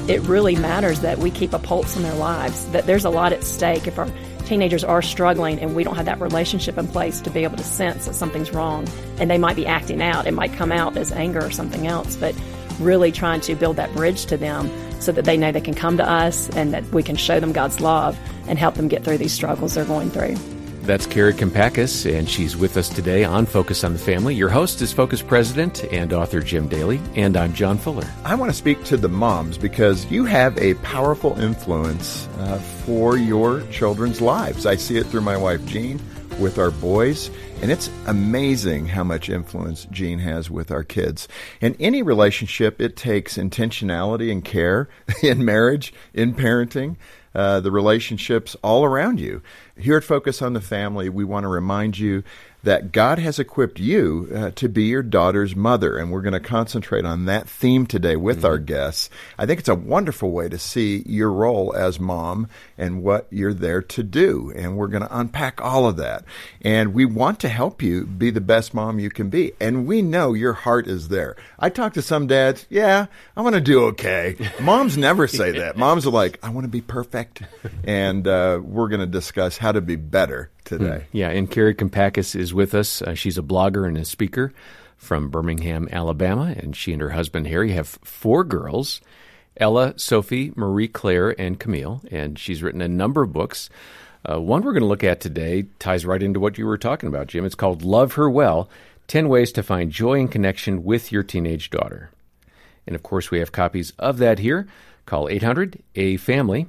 it really matters that we keep a pulse on their lives, that there's a lot at stake if our teenagers are struggling and we don't have that relationship in place to be able to sense that something's wrong. And they might be acting out. It might come out as anger or something else, but really trying to build that bridge to them so that they know they can come to us and that we can show them God's love and help them get through these struggles they're going through. That's Carrie Kompakis, and she's with us today on Focus on the Family. Your host is Focus President and author Jim Daly, and I'm John Fuller. I want to speak to the moms because you have a powerful influence for your children's lives. I see it through my wife, Jean, with our boys, and it's amazing how much influence Jean has with our kids. In any relationship, it takes intentionality and care in marriage, in parenting, the relationships all around you. Here at Focus on the Family, we want to remind you that God has equipped you to be your daughter's mother, and we're going to concentrate on that theme today with our guests. I think it's a wonderful way to see your role as mom and what you're there to do, and we're going to unpack all of that. And we want to help you be the best mom you can be, and we know your heart is there. I talk to some dads, I want to do okay. Moms never say that. Moms are like, I want to be perfect, and we're going to discuss how to be better today. Yeah, and Carrie Kompakis is with us. She's a blogger and a speaker from Birmingham, Alabama, and she and her husband, Harry, have 4 girls, Ella, Sophie, Marie Claire, and Camille, and she's written a number of books. One we're going to look at today ties right into what you were talking about, Jim. It's called Love Her Well, 10 Ways to Find Joy and Connection with Your Teenage Daughter. And, of course, we have copies of that here. Call 800-A-FAMILY,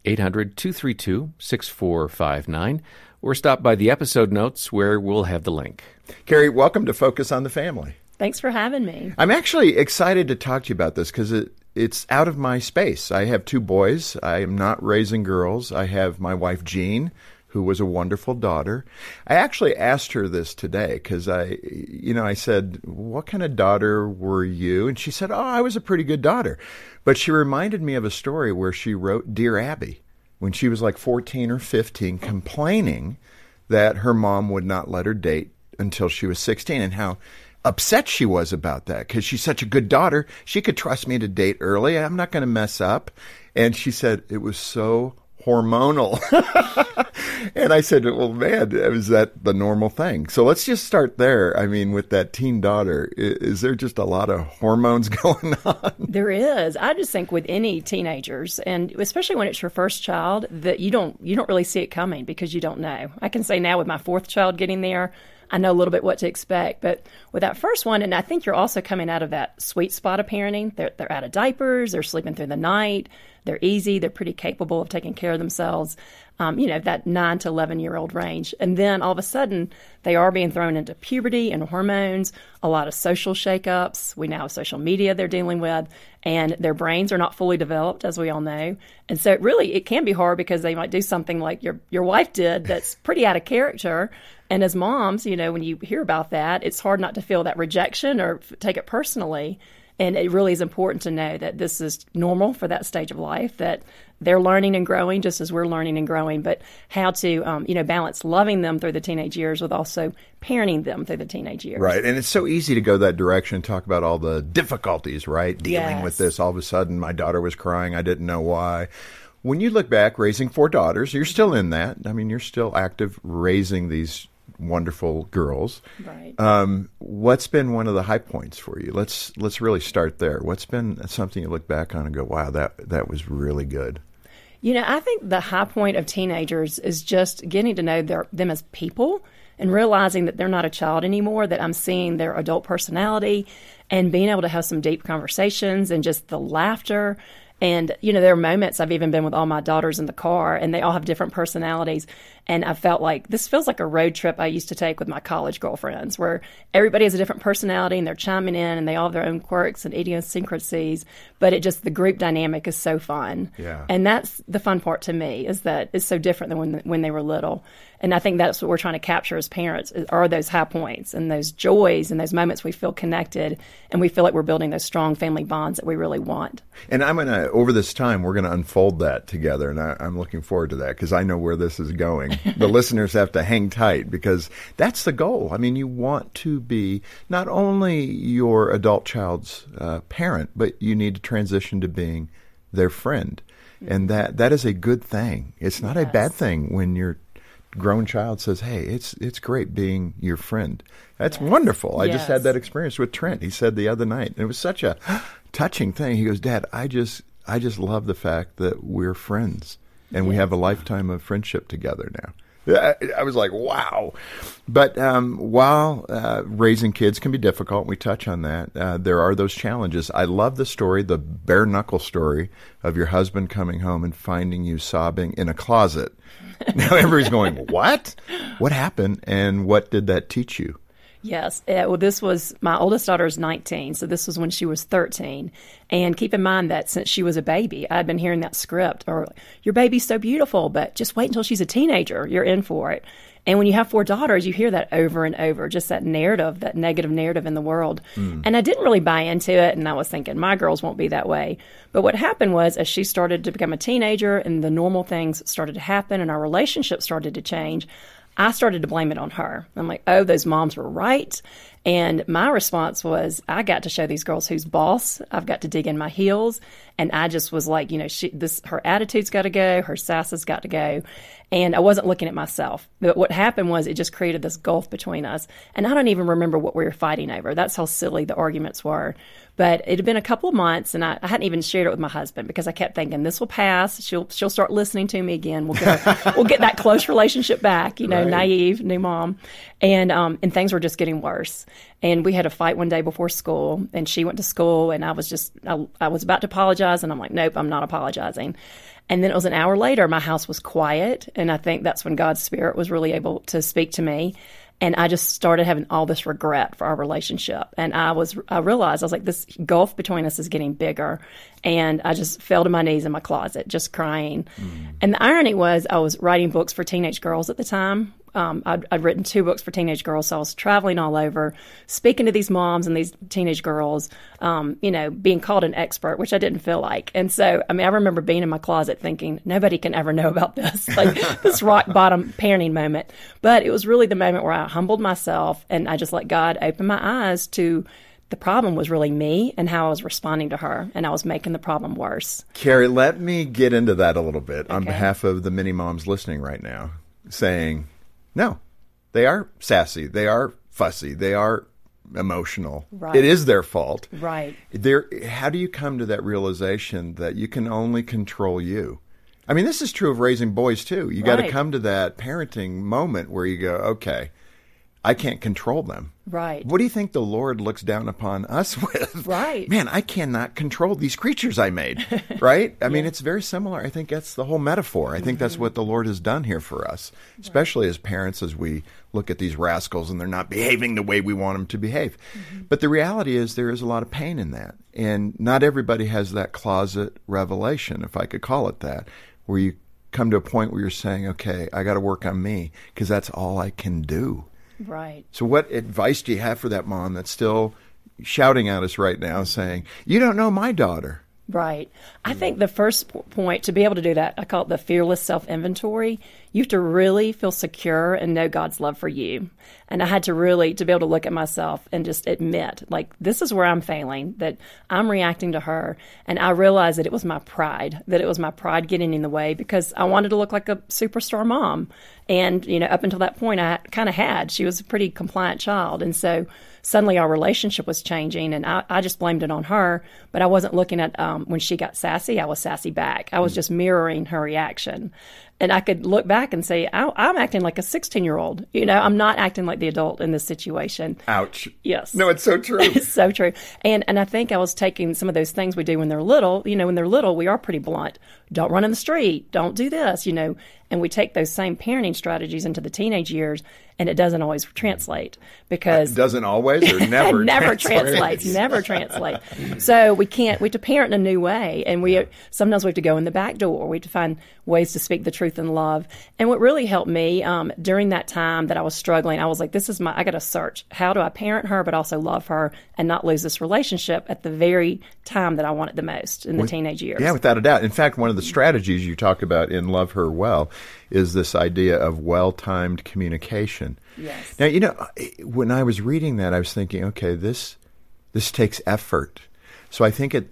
800-232-6459, or stop by the episode notes where we'll have the link. Carrie, welcome to Focus on the Family. Thanks for having me. I'm actually excited to talk to you about this because it's out of my space. I have 2 boys. I am not raising girls. I have my wife, Jean, who was a wonderful daughter. I actually asked her this today because I said, what kind of daughter were you? And she said, I was a pretty good daughter. But she reminded me of a story where she wrote Dear Abby when she was like 14 or 15, complaining that her mom would not let her date until she was 16, and how upset she was about that because she's such a good daughter. She could trust me to date early. I'm not going to mess up. And she said it was so hormonal. And I said, well, man, is that the normal thing? So let's just start there. I mean, with that teen daughter, is there just a lot of hormones going on? There is. I just think with any teenagers, and especially when it's your first child, that you don't really see it coming because you don't know. I can say now with my 4th child getting there, I know a little bit what to expect. But with that first one, and I think you're also coming out of that sweet spot of parenting. They're out of diapers. They're sleeping through the night. They're easy. They're pretty capable of taking care of themselves. That 9 to 11-year-old range. And then all of a sudden, they are being thrown into puberty and hormones, a lot of social shakeups. We now have social media they're dealing with, and their brains are not fully developed, as we all know. And so it can be hard because they might do something like your wife did that's pretty out of character. And as moms, when you hear about that, it's hard not to feel that rejection or take it personally. And it really is important to know that this is normal for that stage of life, that they're learning and growing just as we're learning and growing, but how to, balance loving them through the teenage years with also parenting them through the teenage years. Right. And it's so easy to go that direction and talk about all the difficulties, right? Dealing with this. All of a sudden, my daughter was crying. I didn't know why. When you look back, raising 4 daughters, you're still in that. I mean, you're still active raising these wonderful girls. Right. What's been one of the high points for you? Let's really start there. What's been something you look back on and go, wow, that was really good? I think the high point of teenagers is just getting to know them as people and realizing that they're not a child anymore, that I'm seeing their adult personality and being able to have some deep conversations and just the laughter. And, there are moments I've even been with all my daughters in the car, and they all have different personalities. And I felt like this feels like a road trip I used to take with my college girlfriends, where everybody has a different personality and they're chiming in and they all have their own quirks and idiosyncrasies. But the group dynamic is so fun. Yeah. And that's the fun part to me, is that it's so different than when they were little. And I think that's what we're trying to capture as parents, are those high points and those joys and those moments we feel connected and we feel like we're building those strong family bonds that we really want. And over this time, we're going to unfold that together. And I'm looking forward to that because I know where this is going. The listeners have to hang tight because that's the goal. I mean, you want to be not only your adult child's parent, but you need to transition to being their friend. And that is a good thing. It's not a bad thing when your grown child says, hey, it's great being your friend. That's wonderful. I just had that experience with Trent. He said the other night, and it was such a touching thing. He goes, Dad, I just love the fact that we're friends and we have a lifetime of friendship together now. I was like, wow. But while raising kids can be difficult, we touch on that, there are those challenges. I love the story, the bare-knuckle story of your husband coming home and finding you sobbing in a closet. Now everybody's going, what? What happened, and what did that teach you? Yes. Well, this was, my oldest daughter is 19, so this was when she was 13. And keep in mind that since she was a baby, I'd been hearing that script, or your baby's so beautiful, but just wait until she's a teenager. You're in for it. And when you have 4 daughters, you hear that over and over, just that narrative, that negative narrative in the world. And I didn't really buy into it, and I was thinking, my girls won't be that way. But what happened was, as she started to become a teenager and the normal things started to happen and our relationship started to change, I started to blame it on her. I'm like, oh, those moms were right. And my response was, I got to show these girls who's boss. I've got to dig in my heels. And I just was like, her attitude's got to go. Her sass has got to go. And I wasn't looking at myself. But what happened was it just created this gulf between us. And I don't even remember what we were fighting over. That's how silly the arguments were. But it had been a couple of months, and I hadn't even shared it with my husband because I kept thinking, this will pass. She'll start listening to me again. We'll get that close relationship back. Right. Naive, new mom, and things were just getting worse. And we had a fight one day before school, and she went to school, and I was about to apologize, and I'm like, nope, I'm not apologizing. And then it was an hour later, my house was quiet, and I think that's when God's Spirit was really able to speak to me. And I just started having all this regret for our relationship. And I realized, I was like, this gulf between us is getting bigger. And I just fell to my knees in my closet, just crying. And the irony was, I was writing books for teenage girls at the time. I'd written 2 books for teenage girls, so I was traveling all over, speaking to these moms and these teenage girls, being called an expert, which I didn't feel like. And so, I remember being in my closet thinking, nobody can ever know about this, like this rock bottom parenting moment. But it was really the moment where I humbled myself, and I just let God open my eyes to the problem was really me and how I was responding to her, and I was making the problem worse. Carrie, let me get into that a little bit on behalf of the many moms listening right now, saying, no, they are sassy, they are fussy, they are emotional. Right. It is their fault. Right. How do you come to that realization that you can only control you? This is true of raising boys too. You got to come to that parenting moment where you go, okay, I can't control them. Right. What do you think the Lord looks down upon us with? Right. Man, I cannot control these creatures I made. Right? It's very similar. I think that's the whole metaphor. I think that's what the Lord has done here for us, especially as parents, as we look at these rascals and they're not behaving the way we want them to behave. But the reality is there is a lot of pain in that. And not everybody has that closet revelation, if I could call it that, where you come to a point where you're saying, okay, I got to work on me because that's all I can do. Right. So what advice do you have for that mom that's still shouting at us right now saying, you don't know my daughter? Right. I think the first point to be able to do that, I call it the fearless self-inventory. You have to really feel secure and know God's love for you. And I had to really, to be able to look at myself and just admit, like, this is where I'm failing, that I'm reacting to her. And I realized that it was my pride getting in the way because I wanted to look like a superstar mom. And, up until that point, I kind of had. She was a pretty compliant child. And so suddenly our relationship was changing, and I just blamed it on her. But I wasn't looking at when she got sassy, I was sassy back. I was just mirroring her reaction. And I could look back and say, I'm acting like a 16-year-old. I'm not acting like the adult in this situation. Ouch. Yes. No, it's so true. It's so true. And I think I was taking some of those things we do when they're little. When they're little, we are pretty blunt. Don't run in the street. Don't do this, And we take those same parenting strategies into the teenage years, and it doesn't always translate because... It doesn't always or never translates. Never translate. So we have to parent in a new way, and sometimes we have to go in the back door. We have to find ways to speak the truth in love. And what really helped me during that time that I was struggling, I was like, I got to search. How do I parent her but also love her and not lose this relationship at the very time that I want it the most in the teenage years? Yeah, without a doubt. In fact, one of the strategies you talk about in Love Her Well is this idea of well-timed communication. Yes. Now, when I was reading that, I was thinking, okay, this takes effort. So I think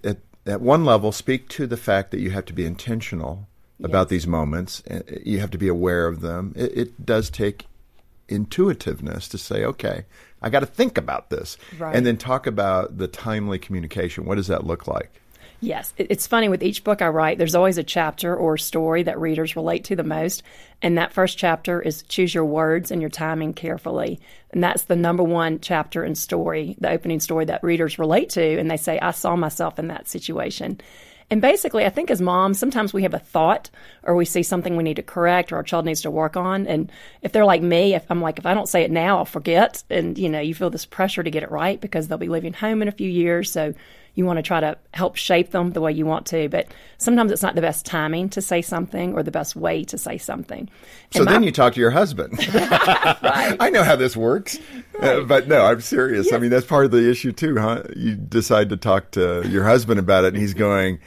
at one level, speak to the fact that you have to be intentional about these moments. You have to be aware of them. It does take intuitiveness to say, okay, I got to think about this. Right. And then talk about the timely communication. What does that look like? Yes. It's funny, with each book I write, there's always a chapter or story that readers relate to the most. And that first chapter is choose your words and your timing carefully. And that's the number one chapter and story, the opening story that readers relate to. And they say, I saw myself in that situation. And basically, I think as moms, sometimes we have a thought or we see something we need to correct or our child needs to work on. And if they're like me, if I don't say it now, I'll forget. And, you feel this pressure to get it right because they'll be leaving home in a few years. So you want to try to help shape them the way you want to. But sometimes it's not the best timing to say something or the best way to say something. So then you talk to your husband. Right. I know how this works. Right. But no, I'm serious. Yeah. I mean, that's part of the issue too, huh? You decide to talk to your husband about it and he's going,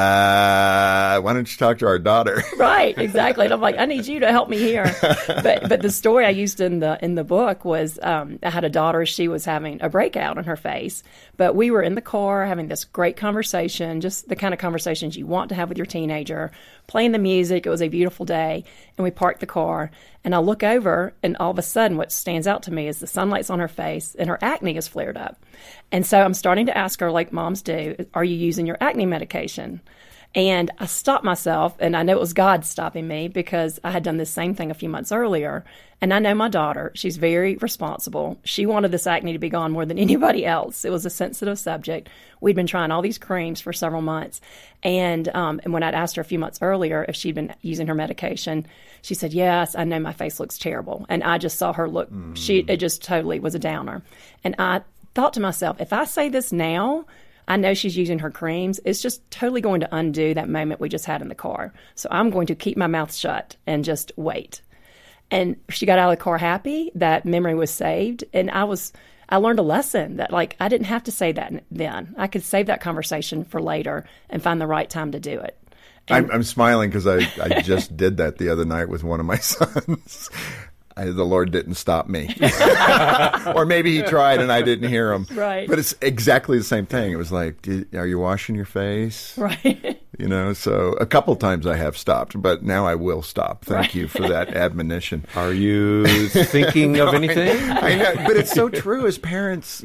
why don't you talk to our daughter? Right, exactly. And I'm like, I need you to help me here. But the story I used in the book was I had a daughter. She was having a breakout on her face, but we were in the car having this great conversation, just the kind of conversations you want to have with your teenager, playing the music. It was a beautiful day, and we parked the car. And I look over, and all of a sudden, what stands out to me is the sunlight's on her face, and her acne is flared up. And so I'm starting to ask her, like moms do, are you using your acne medication? And I stopped myself, and I know it was God stopping me because I had done this same thing a few months earlier. And I know my daughter, she's very responsible. She wanted this acne to be gone more than anybody else. It was a sensitive subject. We'd been trying all these creams for several months. And when I'd asked her a few months earlier if she'd been using her medication, she said, yes, I know my face looks terrible. And I just saw her look, it just totally was a downer. And I thought to myself, if I say this now, I know she's using her creams. It's just totally going to undo that moment we just had in the car. So I'm going to keep my mouth shut and just wait. And she got out of the car happy. That memory was saved. And I learned a lesson that, I didn't have to say that then. I could save that conversation for later and find the right time to do it. I'm smiling because I just did that the other night with one of my sons. The Lord didn't stop me. Or maybe he tried and I didn't hear him. Right. But it's exactly the same thing. It was like, are you washing your face? Right. So a couple times I have stopped, but now I will stop. Thank you for that admonition. Are you thinking of anything? I know, but it's so true as parents,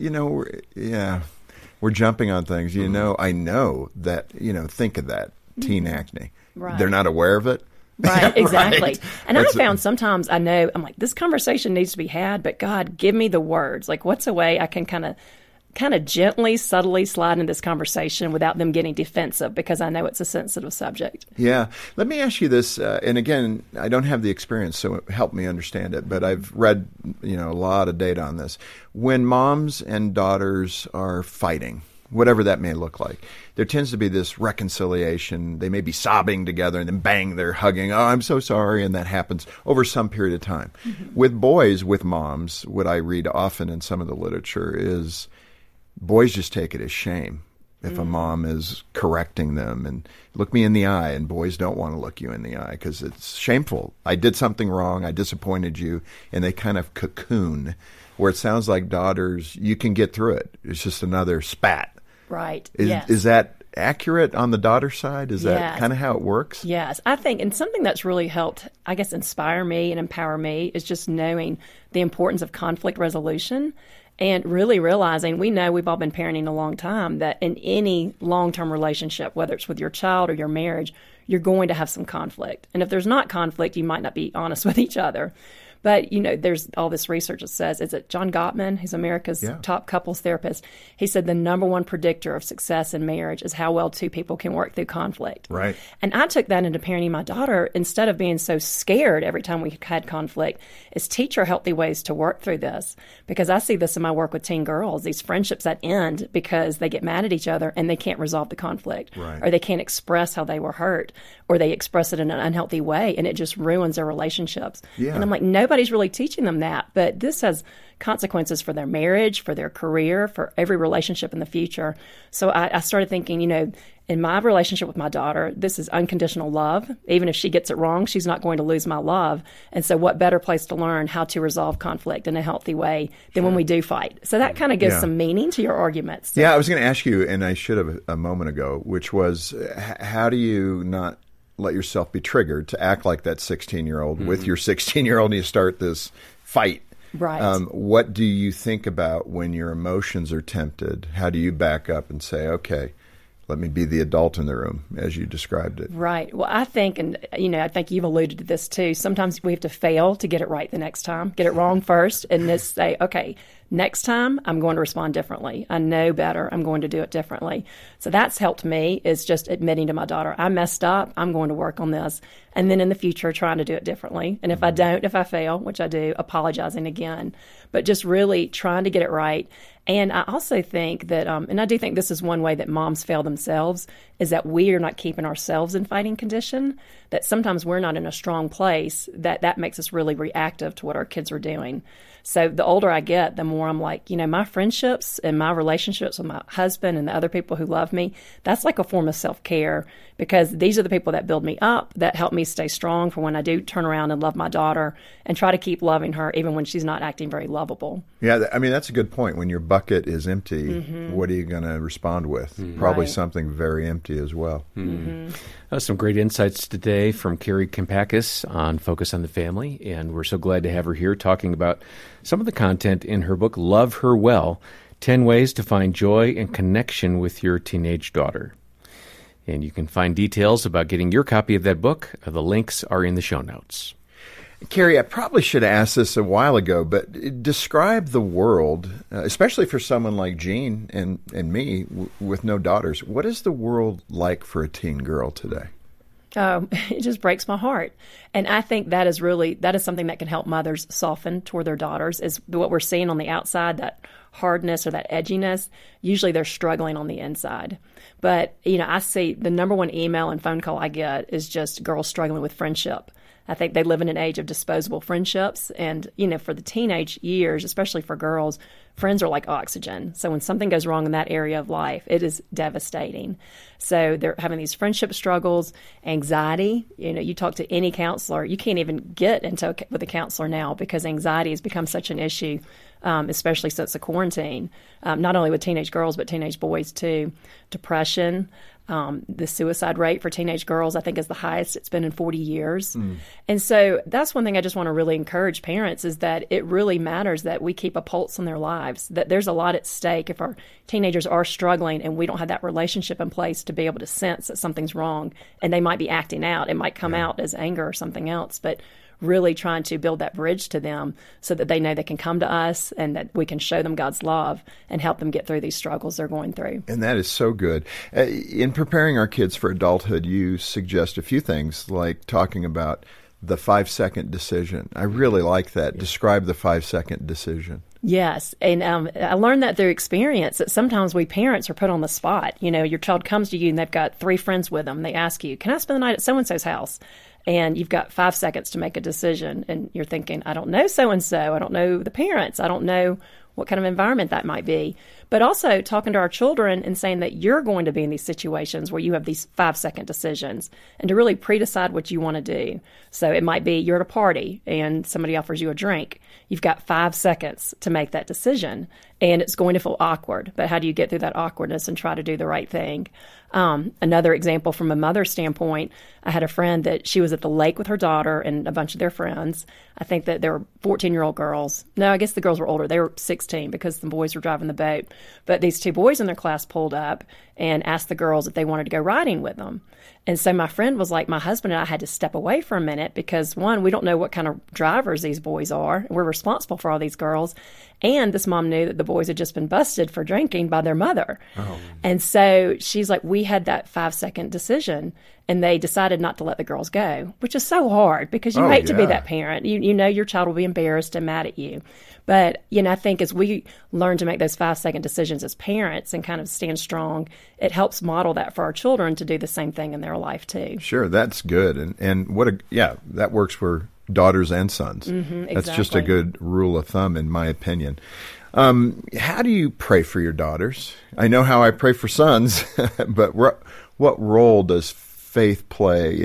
we're jumping on things. I know that, think of that, teen acne. Right. They're not aware of it. Right, exactly. Right. And I found sometimes I'm like, this conversation needs to be had, but God, give me the words. Like, what's a way I can kind of gently, subtly slide in this conversation without them getting defensive, because I know it's a sensitive subject. Yeah. Let me ask you this, and again, I don't have the experience, so help me understand it, but I've read, a lot of data on this. When moms and daughters are fighting, whatever that may look like, there tends to be this reconciliation. They may be sobbing together and then bang, they're hugging. Oh, I'm so sorry. And that happens over some period of time. Mm-hmm. With boys, with moms, what I read often in some of the literature is boys just take it as shame if a mom is correcting them and look me in the eye, and boys don't want to look you in the eye because it's shameful. I did something wrong. I disappointed you. And they kind of cocoon, where it sounds like daughters, you can get through it. It's just another spat. Right. Is that accurate on the daughter side? Is that kind of how it works? Yes. I think, and something that's really helped, I guess, inspire me and empower me is just knowing the importance of conflict resolution and really realizing, we know we've all been parenting a long time, that in any long-term relationship, whether it's with your child or your marriage, you're going to have some conflict. And if there's not conflict, you might not be honest with each other. But, there's all this research that says, is it John Gottman, who's America's top couples therapist? He said the number one predictor of success in marriage is how well two people can work through conflict. Right. And I took that into parenting my daughter. Instead of being so scared every time we had conflict, is teach her healthy ways to work through this. Because I see this in my work with teen girls, these friendships that end because they get mad at each other and they can't resolve the conflict. Right. Or they can't express how they were hurt, or they express it in an unhealthy way, and it just ruins their relationships. Yeah. And I'm like, nobody nobody's really teaching them that. But this has consequences for their marriage, for their career, for every relationship in the future. So I started thinking, in my relationship with my daughter, this is unconditional love. Even if she gets it wrong, she's not going to lose my love. And so what better place to learn how to resolve conflict in a healthy way than when we do fight? So that kind of gives some meaning to your arguments. Yeah, I was going to ask you, and I should have a moment ago, which was how do you not let yourself be triggered to act like that 16-year-old with your 16-year-old and you start this fight? Right. What do you think about when your emotions are tempted? How do you back up and say, okay, let me be the adult in the room, as you described it? Right. Well, I think, and I think you've alluded to this too, sometimes we have to fail to get it right the next time, get it wrong first, and just say, okay, next time I'm going to respond differently. I know better. I'm going to do it differently. So that's helped me, is just admitting to my daughter, I messed up. I'm going to work on this. And then in the future, trying to do it differently. And if I don't, if I fail, which I do, apologizing again. But just really trying to get it right. And I also think that, and I do think this is one way that moms fail themselves, is that we are not keeping ourselves in fighting condition, that sometimes we're not in a strong place, that makes us really reactive to what our kids are doing. So the older I get, the more I'm like, my friendships and my relationships with my husband and the other people who love me, that's like a form of self-care, because these are the people that build me up, that help me stay strong for when I do turn around and love my daughter and try to keep loving her even when she's not acting very lovable. Yeah, I mean, that's a good point. When your bucket is empty, what are you going to respond with? Probably something very empty as well. Some great insights today from Carrie Kampakis on Focus on the Family, and we're so glad to have her here talking about some of the content in her book, Love Her Well, 10 Ways to Find Joy and Connection with Your Teenage Daughter. And you can find details about getting your copy of that book. The links are in the show notes. Carrie, I probably should have asked this a while ago, but describe the world, especially for someone like Jean and me with no daughters. What is the world like for a teen girl today? It just breaks my heart. And I think that is something that can help mothers soften toward their daughters, is what we're seeing on the outside, that hardness or that edginess. Usually they're struggling on the inside. But, I see the number one email and phone call I get is just girls struggling with friendship. I think they live in an age of disposable friendships. And, for the teenage years, especially for girls, friends are like oxygen. So when something goes wrong in that area of life, it is devastating. So they're having these friendship struggles, anxiety. You talk to any counselor, you can't even get with a counselor now because anxiety has become such an issue, especially since the quarantine, not only with teenage girls, but teenage boys too. Depression. The suicide rate for teenage girls, I think, is the highest it's been in 40 years. And so that's one thing I just want to really encourage parents, is that it really matters that we keep a pulse on their lives, that there's a lot at stake if our teenagers are struggling and we don't have that relationship in place to be able to sense that something's wrong and they might be acting out. It might come out as anger or something else, but really trying to build that bridge to them so that they know they can come to us and that we can show them God's love and help them get through these struggles they're going through. And that is so good. In preparing our kids for adulthood, you suggest a few things, like talking about the 5-second decision. I really like that. Describe the 5-second decision. Yes, and I learned that through experience, that sometimes we parents are put on the spot. Your child comes to you and they've got 3 friends with them. They ask you, can I spend the night at so-and-so's house? And you've got 5 seconds to make a decision, and you're thinking, I don't know so-and-so, I don't know the parents, I don't know what kind of environment that might be. But also talking to our children and saying that you're going to be in these situations where you have these 5-second decisions, and to really pre-decide what you want to do. So it might be you're at a party and somebody offers you a drink. You've got 5 seconds to make that decision, and it's going to feel awkward. But how do you get through that awkwardness and try to do the right thing? Another example from a mother's standpoint, I had a friend that she was at the lake with her daughter and a bunch of their friends. I think that they were 14-year-old girls. No, I guess the girls were older. They were 16 because the boys were driving the boat. But these 2 boys in their class pulled up and asked the girls if they wanted to go riding with them. And so my friend was like, my husband and I had to step away for a minute because, one, we don't know what kind of drivers these boys are. We're responsible for all these girls. And this mom knew that the boys had just been busted for drinking by their mother. Oh. And so she's like, we had that 5-second decision, and they decided not to let the girls go, which is so hard because you hate to be that parent. You know your child will be embarrassed and mad at you. But, I think as we learn to make those 5-second decisions as parents and kind of stand strong, it helps model that for our children to do the same thing in their life too. Sure, that's good. And that works for daughters and sons. Exactly. That's just a good rule of thumb, in my opinion. How do you pray for your daughters? I know how I pray for sons, but what role does faith play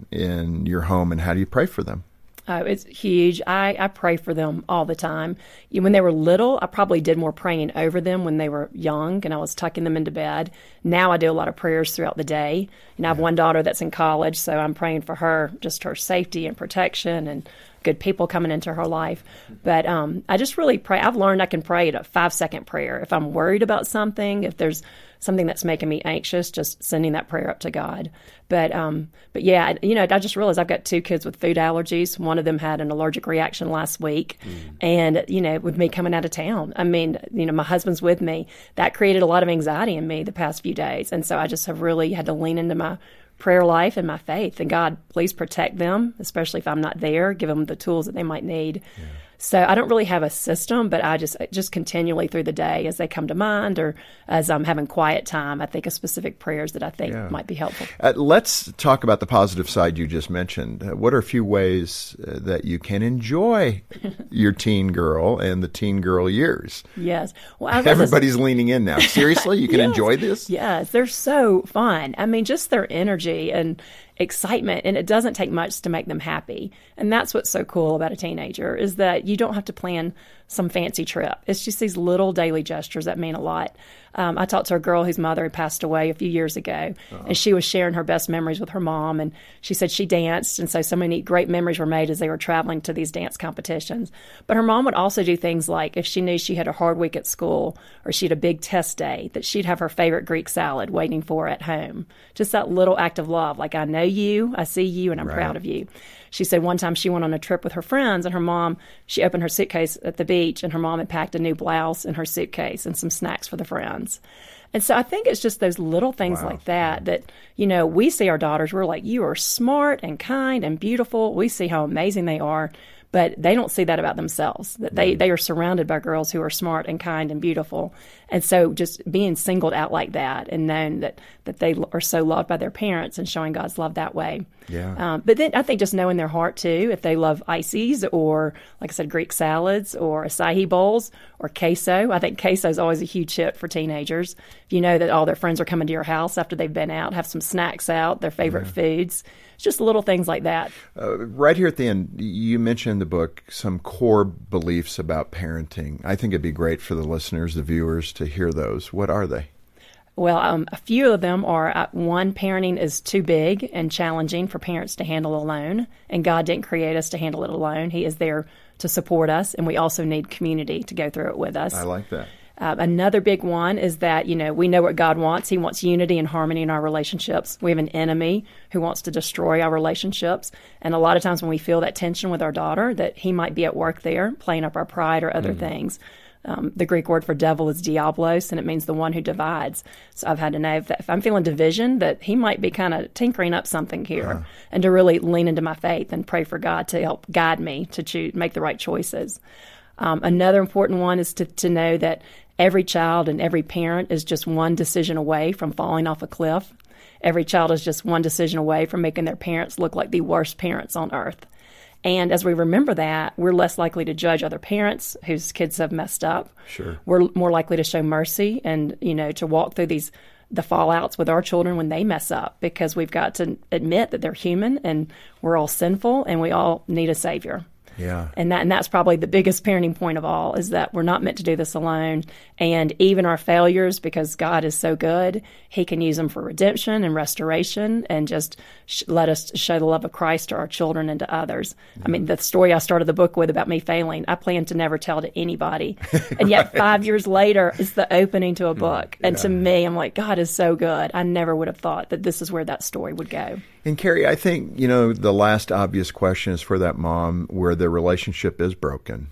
in your home, and how do you pray for them? Oh, it's huge. I pray for them all the time. When they were little, I probably did more praying over them when they were young and I was tucking them into bed. Now I do a lot of prayers throughout the day. I have one daughter that's in college, so I'm praying for her, just her safety and protection and good people coming into her life. But I just really pray. I've learned I can pray at a 5-second prayer. If I'm worried about something, if there's something that's making me anxious, just sending that prayer up to God. But yeah, I just realized I've got 2 kids with food allergies. One of them had an allergic reaction last week. And, with me coming out of town, my husband's with me. That created a lot of anxiety in me the past few days. And so I just have really had to lean into my prayer life and my faith. And God, please protect them, especially if I'm not there, give them the tools that they might need. Yeah. So I don't really have a system, but I just continually through the day as they come to mind or as I'm having quiet time, I think of specific prayers that I think might be helpful. Let's talk about the positive side you just mentioned. What are a few ways that you can enjoy your teen girl and the teen girl years? Yes. Well, everybody's leaning in now. Seriously? You can enjoy this? Yes. They're so fun. Just their energy and excitement, and it doesn't take much to make them happy. And that's what's so cool about a teenager is that you don't have to plan some fancy trip. It's just these little daily gestures that mean a lot. I talked to a girl whose mother had passed away a few years ago, and she was sharing her best memories with her mom, and she said she danced, and so many great memories were made as they were traveling to these dance competitions. But her mom would also do things like if she knew she had a hard week at school or she had a big test day, that she'd have her favorite Greek salad waiting for her at home. Just that little act of love, like I know you, I see you, and I'm proud of you. She said one time she went on a trip with her friends, and her mom, she opened her suitcase at the beach, and her mom had packed a new blouse in her suitcase and some snacks for the friends. And so I think it's just those little things like that, we see our daughters, we're like, you are smart and kind and beautiful. We see how amazing they are, but they don't see that about themselves, that they are surrounded by girls who are smart and kind and beautiful. And so just being singled out like that and knowing that they are so loved by their parents and showing God's love that way. Yeah. But then I think just knowing their heart too, if they love ices or, like I said, Greek salads or acai bowls or queso. I think queso is always a huge hit for teenagers. If you know that all their friends are coming to your house after they've been out, have some snacks out, their favorite foods. It's just little things like that. Right here at the end, you mentioned in the book some core beliefs about parenting. I think it'd be great for the listeners, the viewers, to hear those. What are they? Well, a few of them are, one, parenting is too big and challenging for parents to handle alone, and God didn't create us to handle it alone. He is there to support us, and we also need community to go through it with us. I like that. Another big one is that, we know what God wants. He wants unity and harmony in our relationships. We have an enemy who wants to destroy our relationships. And a lot of times when we feel that tension with our daughter, that he might be at work there, playing up our pride or other things. The Greek word for devil is diablos, and it means the one who divides. So I've had to know if I'm feeling division, that he might be kind of tinkering up something here, and to really lean into my faith and pray for God to help guide me to make the right choices. Another important one is to know that every child and every parent is just one decision away from falling off a cliff. Every child is just one decision away from making their parents look like the worst parents on earth. And as we remember that, we're less likely to judge other parents whose kids have messed up. Sure. We're more likely to show mercy and, to walk through the fallouts with our children when they mess up, because we've got to admit that they're human and we're all sinful and we all need a Savior. Yeah. And that's probably the biggest parenting point of all, is that we're not meant to do this alone. And even our failures, because God is so good, he can use them for redemption and restoration and just let us show the love of Christ to our children and to others. Yeah. I mean, the story I started the book with about me failing, I plan to never tell to anybody. And yet 5 years later, it's the opening to a book. And to me, I'm like, God is so good. I never would have thought that this is where that story would go. And Carrie, I think, the last obvious question is for that mom where the relationship is broken.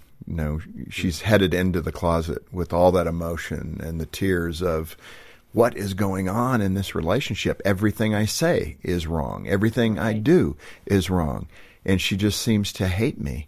She's headed into the closet with all that emotion and the tears of what is going on in this relationship. Everything I say is wrong. Everything I do is wrong. And she just seems to hate me.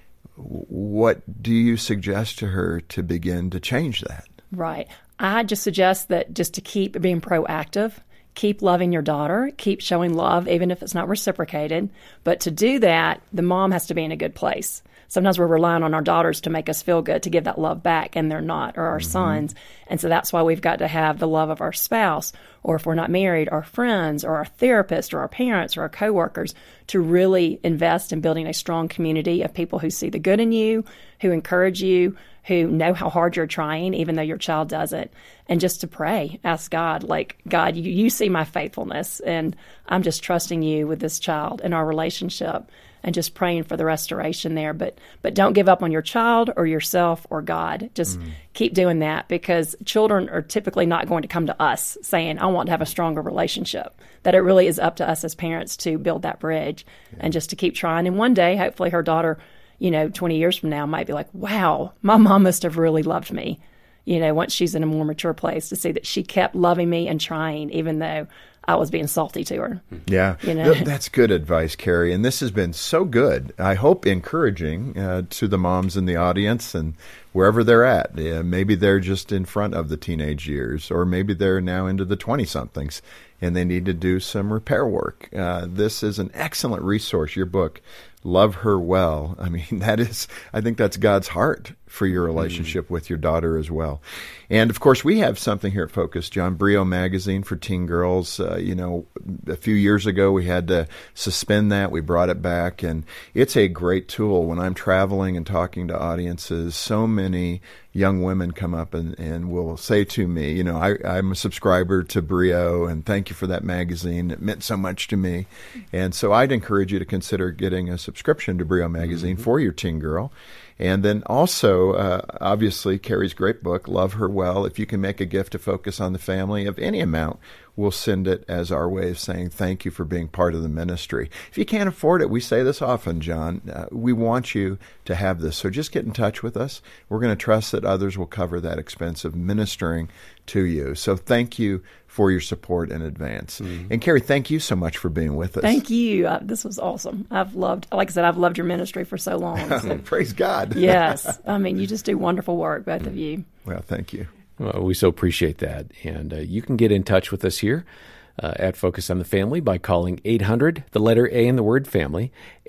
What do you suggest to her to begin to change that? Right. I just suggest that just to keep being proactive. keep loving your daughter, keep showing love, even if it's not reciprocated. But to do that, the mom has to be in a good place. Sometimes we're relying on our daughters to make us feel good, to give that love back, and they're not, or our sons. And so that's why we've got to have the love of our spouse, or if we're not married, our friends, or our therapist, or our parents, or our coworkers, to really invest in building a strong community of people who see the good in you, who encourage you, who know how hard you're trying, even though your child doesn't. And just to pray, ask God, like, God, you see my faithfulness, and I'm just trusting you with this child and our relationship, and just praying for the restoration there. But don't give up on your child or yourself or God. Just keep doing that, because children are typically not going to come to us saying, I want to have a stronger relationship. That it really is up to us as parents to build that bridge and just to keep trying. And one day, hopefully her daughter, 20 years from now might be like, wow, my mom must have really loved me. Once she's in a more mature place, to see that she kept loving me and trying, even though I was being salty to her. Yeah, that's good advice, Carrie. And this has been so good. I hope encouraging to the moms in the audience and wherever they're at. Maybe they're just in front of the teenage years, or maybe they're now into the 20-somethings and they need to do some repair work. This is an excellent resource, your book, Love Her Well. I mean, I think that's God's heart for your relationship with your daughter as well. And, of course, we have something here at Focus, John, Brio Magazine for teen girls. A few years ago we had to suspend that. We brought it back, and it's a great tool. When I'm traveling and talking to audiences, so many young women come up and will say to me, I'm a subscriber to Brio, and thank you for that magazine. It meant so much to me. And so I'd encourage you to consider getting a subscription to Brio Magazine for your teen girl. And then also, obviously, Carrie's great book, Love Her Well. If you can make a gift to Focus on the Family of any amount, we'll send it as our way of saying thank you for being part of the ministry. If you can't afford it, we say this often, John, we want you to have this. So just get in touch with us. We're going to trust that others will cover that expense of ministering to you. So thank you for your support in advance. And Carrie, thank you so much for being with us. Thank you. This was awesome. I've loved your ministry for so long. So. Praise God. Yes. I mean, you just do wonderful work, both of you. Well, thank you. Well, we so appreciate that. And you can get in touch with us here at Focus on the Family by calling 800, the letter A in the word family,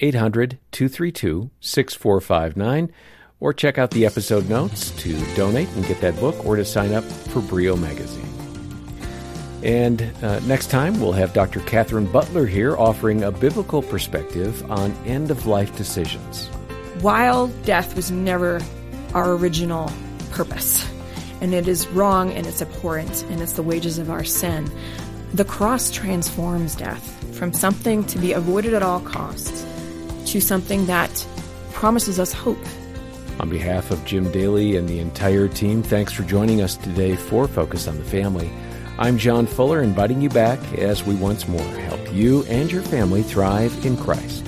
800-232-6459, or check out the episode notes to donate and get that book, or to sign up for Brio Magazine. And next time, we'll have Dr. Catherine Butler here offering a biblical perspective on end-of-life decisions. While death was never our original purpose, and it is wrong and it's abhorrent and it's the wages of our sin, the cross transforms death from something to be avoided at all costs to something that promises us hope. On behalf of Jim Daly and the entire team, thanks for joining us today for Focus on the Family. I'm John Fuller, inviting you back as we once more help you and your family thrive in Christ.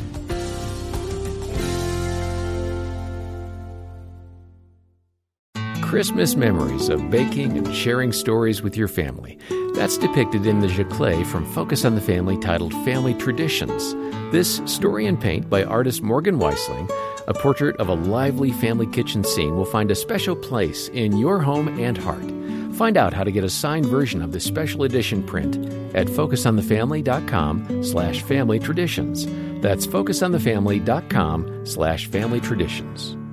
Christmas memories of baking and sharing stories with your family. That's depicted in the Giclée from Focus on the Family titled Family Traditions. This story in paint by artist Morgan Weisling, a portrait of a lively family kitchen scene, will find a special place in your home and heart. Find out how to get a signed version of this special edition print at focusonthefamily.com/family traditions. That's focusonthefamily.com/family traditions.